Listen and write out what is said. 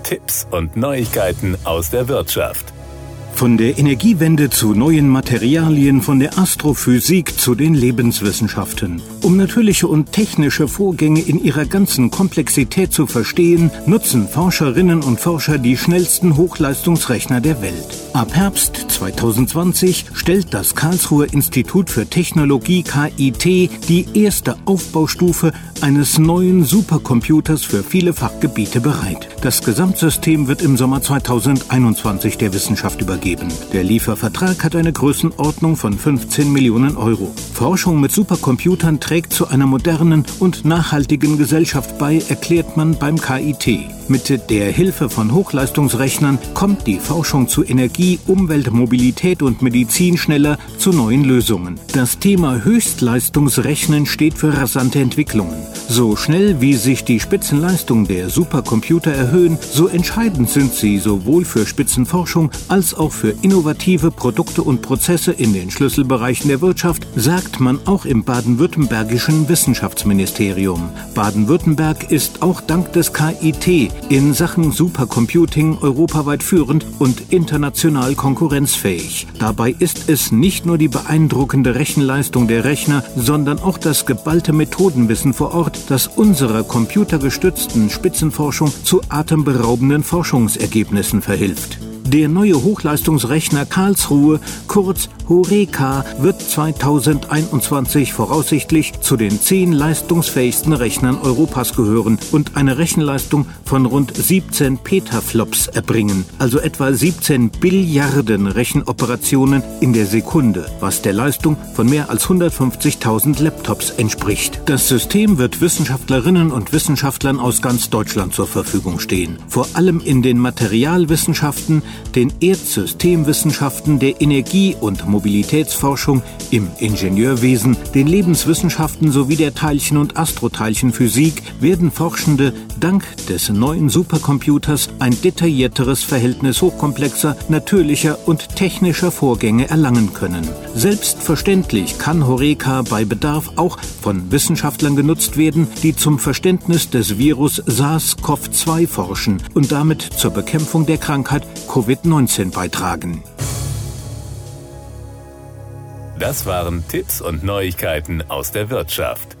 Tipps und Neuigkeiten aus der Wirtschaft. Von der Energiewende zu neuen Materialien, von der Astrophysik zu den Lebenswissenschaften. Um natürliche und technische Vorgänge in ihrer ganzen Komplexität zu verstehen, nutzen Forscherinnen und Forscher die schnellsten Hochleistungsrechner der Welt. Ab Herbst 2020 stellt das Karlsruher Institut für Technologie KIT die erste Aufbaustufe eines neuen Supercomputers für viele Fachgebiete bereit. Das Gesamtsystem wird im Sommer 2021 der Wissenschaft übergeben. Der Liefervertrag hat eine Größenordnung von 15 Millionen Euro. Forschung mit Supercomputern trägt zu einer modernen und nachhaltigen Gesellschaft bei, erklärt man beim KIT. Mit der Hilfe von Hochleistungsrechnern kommt die Forschung zu Energie, Umwelt, Mobilität und Medizin schneller zu neuen Lösungen. Das Thema Höchstleistungsrechnen steht für rasante Entwicklungen. So schnell wie sich die Spitzenleistungen der Supercomputer erhöhen, so entscheidend sind sie sowohl für Spitzenforschung als auch für innovative Produkte und Prozesse in den Schlüsselbereichen der Wirtschaft, sagt man auch im baden-württembergischen Wissenschaftsministerium. Baden-Württemberg ist auch dank des KIT in Sachen Supercomputing europaweit führend und international konkurrenzfähig. Dabei ist es nicht nur die beeindruckende Rechenleistung der Rechner, sondern auch das geballte Methodenwissen vor Ort, das unserer computergestützten Spitzenforschung zu atemberaubenden Forschungsergebnissen verhilft. Der neue Hochleistungsrechner Karlsruhe, kurz HORECA, wird 2021 voraussichtlich zu den 10 leistungsfähigsten Rechnern Europas gehören und eine Rechenleistung von rund 17 Petaflops erbringen, also etwa 17 Billiarden Rechenoperationen in der Sekunde, was der Leistung von mehr als 150.000 Laptops entspricht. Das System wird Wissenschaftlerinnen und Wissenschaftlern aus ganz Deutschland zur Verfügung stehen, vor allem in den Materialwissenschaften, den Erdsystemwissenschaften, der Energie- und Mobilitätsforschung, im Ingenieurwesen, den Lebenswissenschaften sowie der Teilchen- und Astroteilchenphysik werden Forschende dank des neuen Supercomputers ein detaillierteres Verhältnis hochkomplexer, natürlicher und technischer Vorgänge erlangen können. Selbstverständlich kann HORECA bei Bedarf auch von Wissenschaftlern genutzt werden, die zum Verständnis des Virus SARS-CoV-2 forschen und damit zur Bekämpfung der Krankheit Covid-19 beitragen. Das waren Tipps und Neuigkeiten aus der Wirtschaft.